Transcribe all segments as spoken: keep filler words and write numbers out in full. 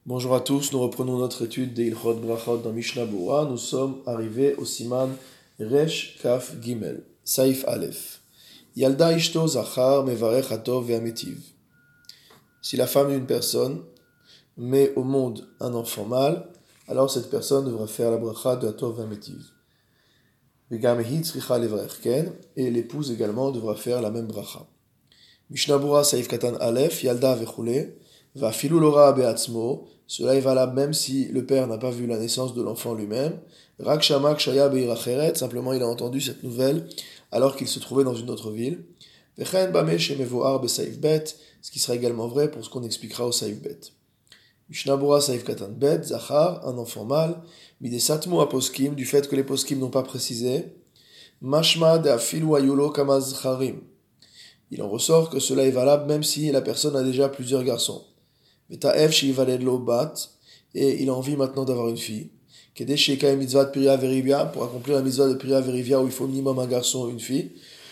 Bonjour à tous, nous reprenons notre étude des Ilchot Brachot dans Mishnah Bura. Nous sommes arrivés au Siman Resh Kaf Gimel, Saif Aleph. Yalda Ishto Zachar Mevarech Hatov Ve'ametiv. Si la femme d'une personne met au monde un enfant mâle, alors cette personne devra faire la bracha de Hatov Ve'ametiv. Ve'gamehi tzricha levarech ken, et l'épouse également devra faire la même bracha. Mishnah Bura Saif Katan Aleph, Yalda Vechule, Va filou l'ora be'atzmo, cela est valable même si le père n'a pas vu la naissance de l'enfant lui-même. Rak shamak shaya be'iracheret, simplement il a entendu cette nouvelle alors qu'il se trouvait dans une autre ville. Vechen bame shemevoar be'saif bet, ce qui sera également vrai pour ce qu'on expliquera au saif bet. Mishnah Bura saif katan bet, zachar, un enfant mâle, midesatmo aposkim, du fait que les poskim n'ont pas précisé. Mashma de afilu ayulo kamazcharim. Il en ressort que cela est valable même si la personne a déjà plusieurs garçons. Et il a envie maintenant d'avoir une fille. Pour accomplir la mitzvah de Priya Verivia où il faut au minimum un garçon ou une fille.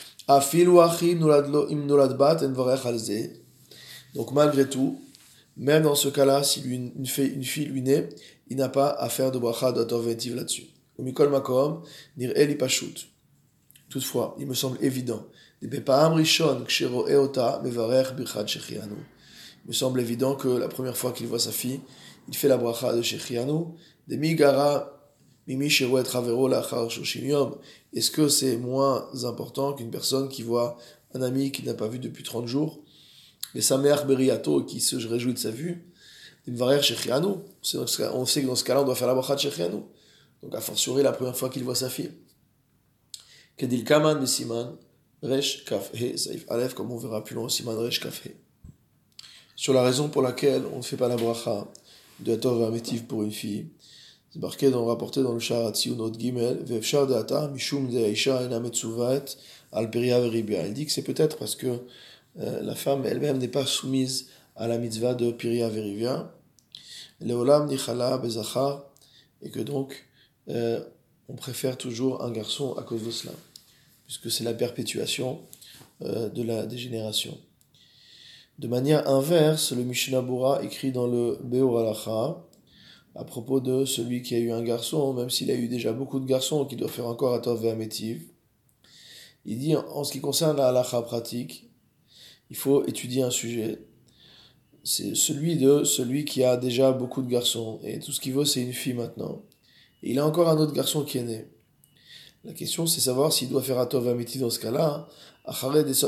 Donc malgré tout, même dans ce cas-là, si une, une, fille, une fille lui naît, il n'a pas à faire de bracha de Hatov Ve'ametiv là-dessus. Toutefois, il me semble évident. Il me semble évident que la première fois qu'il voit sa fille, il fait la bracha de Shechianu. Est-ce que c'est moins important qu'une personne qui voit un ami qu'il n'a pas vu depuis trente jours, et sa mère Beriato qui se réjouit de sa vue? On sait que dans ce cas-là, on doit faire la bracha de Shechianu. Donc, a fortiori, la première fois qu'il voit sa fille. Kedil Kaman de Siman Resh Kaf He Saif Aleph, comme on verra plus loin au Siman Resh Kaf He. Sur la raison pour laquelle on ne fait pas la bracha de Hatov Ve'ametiv pour une fille, c'est marqué dans, rapporté dans le Sha'ar Hatziyunot Gimel, Ve'efshar de'ata mishum de'aisha ena metzuvat al Priya Verivia. Il dit que c'est peut-être parce que euh, la femme elle-même n'est pas soumise à la mitzvah de Priya Verivia, Leolam nichala bezachar, et que donc euh, on préfère toujours un garçon à cause de cela, puisque c'est la perpétuation euh, de la dégénération. De manière inverse, le Mishnah Bura écrit dans le Beor Halacha, à propos de celui qui a eu un garçon, même s'il a eu déjà beaucoup de garçons, qui doit faire encore Hatov Ve'ametiv, il dit, en ce qui concerne la Halacha pratique, il faut étudier un sujet. C'est celui de celui qui a déjà beaucoup de garçons, et tout ce qu'il veut, c'est une fille maintenant. Et il a encore un autre garçon qui est né. La question, c'est savoir s'il doit faire Hatov Ve'ametiv dans ce cas-là, parce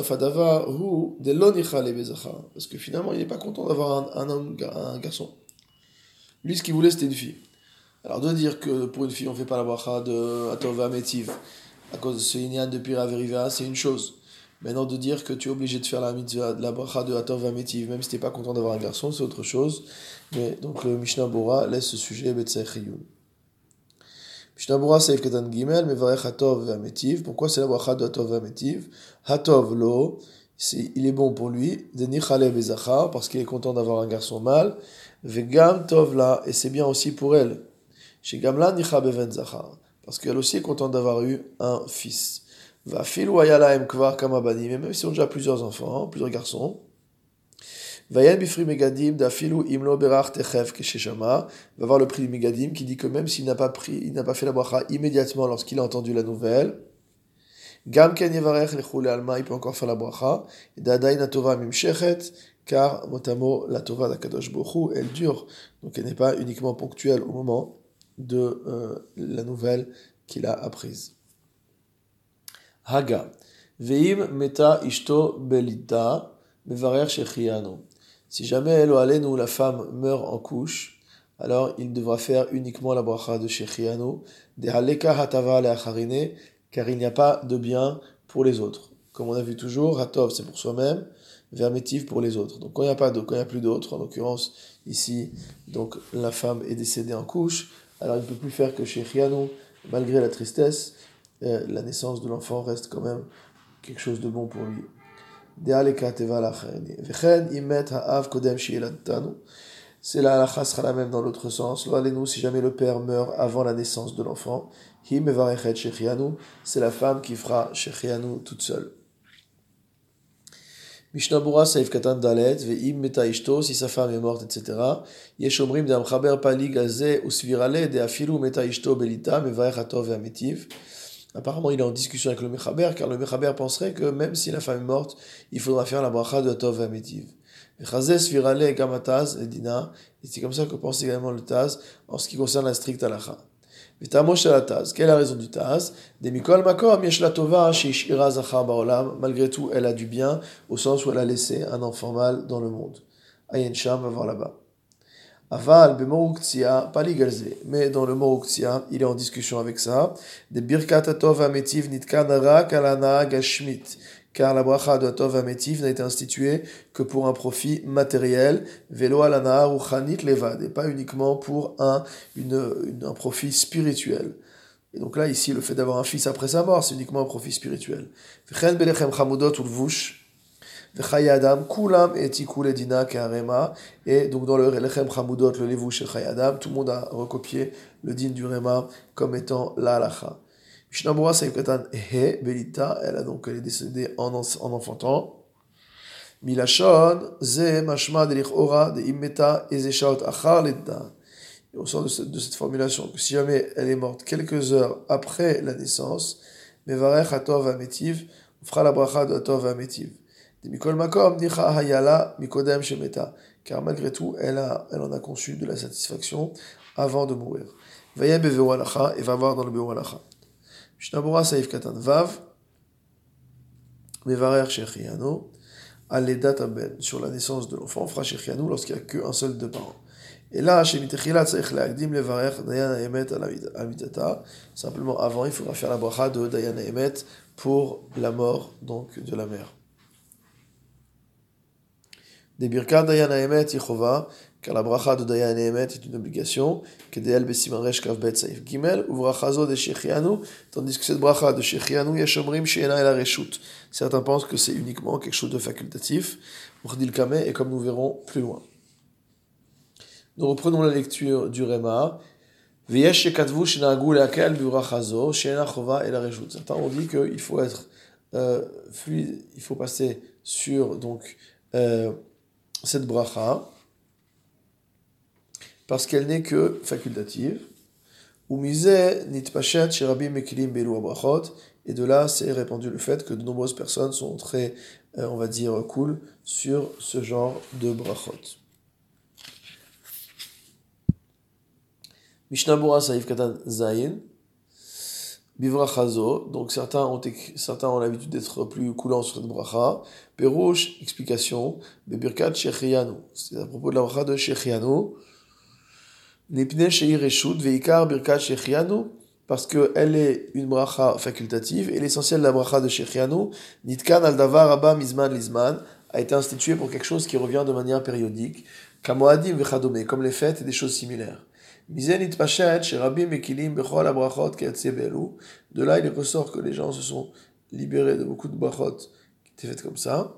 que finalement, il n'est pas content d'avoir un, un homme, un garçon. Lui, ce qu'il voulait, c'était une fille. Alors, de dire que pour une fille, on ne fait pas la bracha de Hatov Ve'ametiv à cause de ce inyan de Priya Verivia, c'est une chose. Maintenant, de dire que tu es obligé de faire la mitzvah, la bracha de Hatov Ve'ametiv, même si tu n'es pas content d'avoir un garçon, c'est autre chose. Mais donc, le Mishnah Bura laisse ce sujet Betsei Chiyun. Mishnah Bura Seif Katan Gimel, Mevarech Hatov Ve'ametiv. Pourquoi c'est la bracha de Hatov Ve'ametiv? Hatov lo, il est bon pour lui, de Nichale Bezachar, parce qu'il est content d'avoir un garçon mâle. Vegam Tov la, et c'est bien aussi pour elle. Chez Gamla Nicha Beven Zachar, parce qu'elle aussi est contente d'avoir eu un fils. Va Filu Ayala Em Kvar Kamabani, mais même si on a déjà plusieurs enfants, plusieurs garçons. Vayen bifri megadim d'afilu imlo berach techev kesheshama. Va voir le prix du megadim qui dit que même s'il n'a pas pris, il n'a pas fait la bracha immédiatement lorsqu'il a entendu la nouvelle, gam ken yevarech lechule alma, il peut encore faire la bracha. Et d'adayin atova mimshechet, car motamo la tova d'akadosh bochu, elle dure, donc elle n'est pas uniquement ponctuelle au moment de euh, la nouvelle qu'il a apprise. Haga veim meta ishto belita mevarech shechiano. Si jamais elle ou alenu, la femme meurt en couche, alors il devra faire uniquement la bracha de Shechianu, de haleka hatava le'acharine, car il n'y a pas de bien pour les autres. Comme on a vu toujours, hatov c'est pour soi-même, ve'ametiv pour les autres. Donc quand il n'y a pas de, quand il n'y a plus d'autres, en l'occurrence ici, donc la femme est décédée en couche, alors il ne peut plus faire que Shechianu, malgré la tristesse, euh, la naissance de l'enfant reste quand même quelque chose de bon pour lui. C'est la halakha sera la même dans l'autre sens. Si jamais le père meurt avant la naissance de l'enfant, c'est la femme qui fera Shechianu toute seule. Mishnabura Saif Katan Dalet, Ve'im Meta Ishto, si sa femme est morte, et cetera. Yesh Omrim de Amchaber Pali Gaze, Usvirale, de Afilu Meta Ishto Belita, Mevaech Atov Ve'ametiv. Apparemment, il est en discussion avec le Mechaber, car le Mechaber penserait que même si la femme est morte, il faudra faire la bracha de Atov Ve'ametiv. Vechazeh Svirale Gamataz et Dina, et c'est comme ça que pense également le Taz en ce qui concerne la stricte halacha. V'tamosh la Taz. Quelle est la raison du Taz? De Mikol Makom yesh la tova sheishira zachar baolam. Malgré tout, elle a du bien au sens où elle a laissé un enfant mâle dans le monde. Ayen Sham va voir là-bas. Aval b'moruktzia pas ligalze, mais dans le moruktzia, il est en discussion avec ça. De birkat atov ametiv nitkan rak alana gashmit. Car la bracha de Atov Ametiv n'a été instituée que pour un profit matériel, velo alana ruchanit levad, et pas uniquement pour un, une, une, un profit spirituel. Et donc là, ici, le fait d'avoir un fils après sa mort, c'est uniquement un profit spirituel. V'chen belechem chamudot ulvush, v'chayadam kulam et tikule dina ke'arema. Et donc dans le lechem chamudot, le levush et chayadam, tout le monde a recopié le din du rema comme étant la halacha. Mishnabura Saif Katan He Belita, elle a donc elle est décédée en, en enfantant. Milachon Ze Mashma de l'Ichora de Immeta Ezeshaot Achar Ledda. Au sens de, ce, de cette formulation, que si jamais elle est morte quelques heures après la naissance, Mevarech Atov Ametiv, on fera la bracha de Atov Ametiv. De Mikol Makom Nicha Hayala Mikodem Shemeta. Car malgré tout, elle, a, elle en a conçu de la satisfaction avant de mourir. Vayem Beveu Halacha, et va voir dans le Beveu Halacha. Mishnabura Saif Katan Vav, Mevarer Shechiano, Aledat Aben, sur la naissance de l'enfant, on fera Shechiano lorsqu'il n'y a qu'un seul de parents. Et là, chez Mitechilat Saif Leagdim, Levarer Dayan Emet Amitata, simplement avant, il faudra faire la bracha de Dayan Emet pour la mort donc de la mère. Des Birkat Dayan Emet Yechova, car la bracha de Dayan Emet est une obligation, que de El Besiman Resh Kav Bet Saif Gimel, ou brachazo de Shechianu, tandis que cette bracha de Shechianu, Yeshomrim Sheena El Areshut. Certains pensent que c'est uniquement quelque chose de facultatif, Urdil Kame, et comme nous verrons plus loin. Nous reprenons la lecture du Rema. V'yesh shekatvu shenahagu le'akel b'brachazo, sheena chova El Areshut. Certains ont dit qu'il faut être euh, fluide, il faut passer sur donc euh, cette bracha, parce qu'elle n'est que facultative. Umizeh nitpashet sherabim mekilim belu abrachot, et de là c'est répandu le fait que de nombreuses personnes sont très, euh, on va dire, cool sur ce genre de brachot. Mishnabura Saif Katan Zayin, Bivrachazo, donc certains ont, certains ont l'habitude d'être plus coulants sur cette bracha. Perouche, explication, Bebirkat Shechianu, c'est à propos de la bracha de Shechianu. Nipne Sheir Reshut Veikar Birkat Shechianu, parce qu'elle est une bracha facultative, et l'essentiel de la bracha de Shechianu, Nitkan al Davar Abba Mizman Lizman, a été institué pour quelque chose qui revient de manière périodique, Kamoadim Vechadome, comme les fêtes et des choses similaires. Mizen Itpashet Sherabim Mekilim Bechol Abrachot Keatse Belu. De là, il ressort que les gens se sont libérés de beaucoup de brachot qui étaient faites comme ça,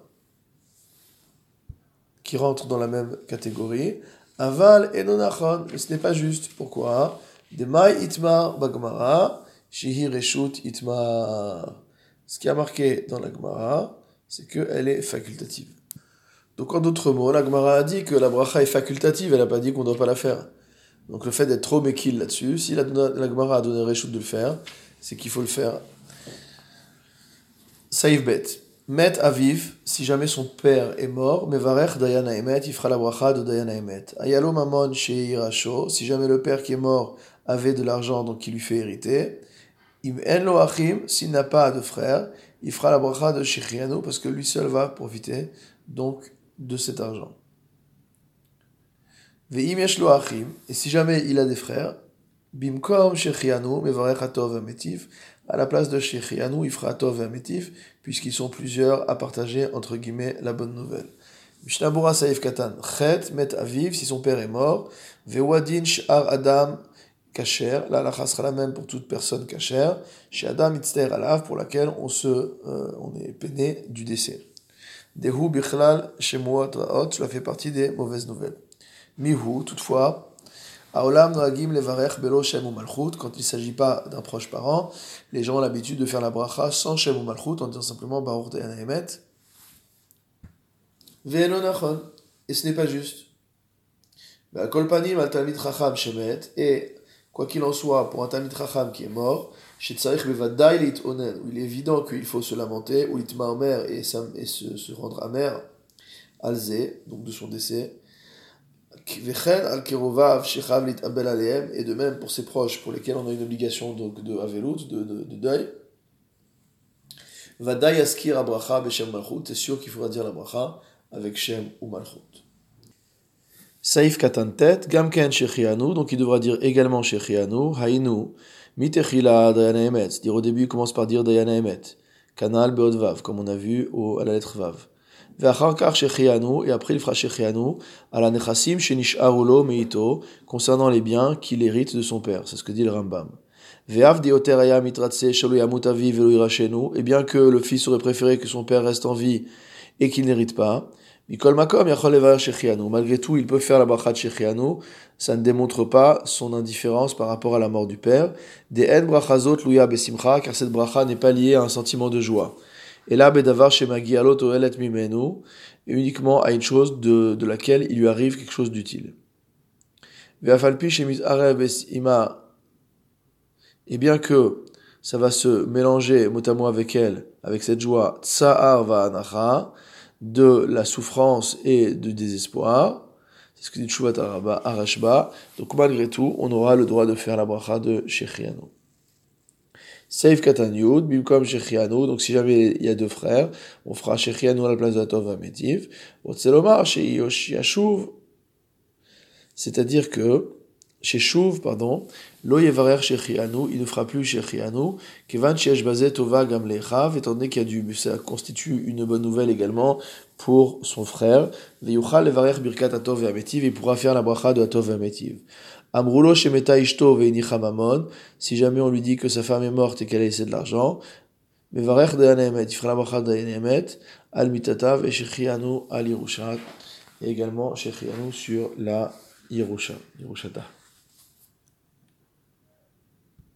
qui rentrent dans la même catégorie. Aval et nonachon, mais ce n'est pas juste. Pourquoi? De mai itmar bagmara, shihi reshut itmar. Ce qui a marqué dans la Gemara, c'est qu'elle est facultative. Donc en d'autres mots, la Gemara a dit que la bracha est facultative, elle n'a pas dit qu'on ne doit pas la faire. Donc le fait d'être trop mekil là-dessus, si la, la Gemara a donné reshut de le faire, c'est qu'il faut le faire. Saïf bet. Met Aviv, si jamais son père est mort, Mevarech Dayana Emet, il fera la bracha de Dayana Emet. Ayalo Mamon Sheirasho, si jamais le père qui est mort avait de l'argent, donc il lui fait hériter. Im En Lo Achim, s'il n'a pas de frère, il fera la bracha de Shechianu, parce que lui seul va profiter donc de cet argent. Ve'im Yesh Lo Achim, et si jamais il a des frères, Bimkom Shechianu, Mevarech Atov Ametiv, à la place de Shechianu, il fera Atov Ametiv, puisqu'ils sont plusieurs à partager, entre guillemets, la bonne nouvelle. Mishnabura Saif Katan, Chet, Met Aviv, si son père est mort, Vewadin Sh'ar Adam Kacher, là la sera la même pour toute personne Kacher, chez Adam Itzter Alav, pour laquelle on, se, euh, on est peiné du décès. Dehu Bichlal Shemuot Raot, cela fait partie des mauvaises nouvelles. Mihu, toutefois, Aolam Noagim Levarech Belo Shem ou Malchut, quand il ne s'agit pas d'un proche parent, les gens ont l'habitude de faire la bracha sans Shem ou Malchut, en disant simplement Baruch Dayan Emet. Ve'eno nachon. Et ce n'est pas juste. Ve'al panim al talmid chacham shemet. Et quoi qu'il en soit, pour un talmid chacham qui est mort, shetzarich bevadai leitonen, où il est évident qu'il faut se lamenter, ou litma'amer et, et se, se rendre amer, alze, donc de son décès. Vechen al kerovav shechav litabel alehem, et de même pour ses proches, pour lesquels on a une obligation donc de avelut, de, de, de deuil. Vadai askir abracha beshem malchut, c'est sûr qu'il faudra dire la bracha avec Shem ou Malchut. Saïf katantet, gamken shechianu, donc il devra dire également shechianu, hainu, mitechila dayana emet, dire au début il commence par dire dayana emet, kanal beod vav, comme on a vu au, à la lettre vav. Ve'achar kar shechianu, et après il fera shechianu, ala nechassim shenish'aru lo meito, concernant les biens qu'il hérite de son père, c'est ce que dit le Rambam. Ve'av dioteraya mitratse shalo yamut avi velo irachenu, et bien que le fils aurait préféré que son père reste en vie et qu'il n'hérite pas, Mikol makom yachol levarer shechianu. Malgré tout, il peut faire la bracha de shechianu. Ça ne démontre pas son indifférence par rapport à la mort du père. De en brachazot luya besimcha, car cette bracha n'est pas liée à un sentiment de joie. Et là, bedavar shemagi alot oelet mimenu, uniquement à une chose de, de laquelle il lui arrive quelque chose d'utile. Ve'afalpi shemit arev ima, et bien que ça va se mélanger mot à mot avec elle, avec cette joie, tsa'ar va'anacha, de la souffrance et du désespoir, c'est ce que dit Tshuvat Arashba, donc malgré tout, on aura le droit de faire la bracha de Shechianu. Seif Katan Yud, Bimkom Shechianu, donc si jamais il y a deux frères, on fera Shechianu à la place de la Tov Vametiv, Otselomar, chez Yashuv, c'est-à-dire que chez Shuv, pardon, lo yevarer shechianu, il ne fera plus shechianu, kevan sheyesh bazeh tova gam lechav, étant donné qu'il y a du, ça constitue une bonne nouvelle également pour son frère, veyuchal levarer birkat atov ve'ametiv, il pourra faire la bracha de atov ve'ametiv. Amrulo shemeta ishto ve'inicha mamon, si jamais on lui dit que sa femme est morte et qu'elle a laissé de l'argent, mevarer dayan emet, il fera la bracha dayan emet, al mitatav et shechianu al yerushat, et également shechianu sur la Yerusha, Yerushata.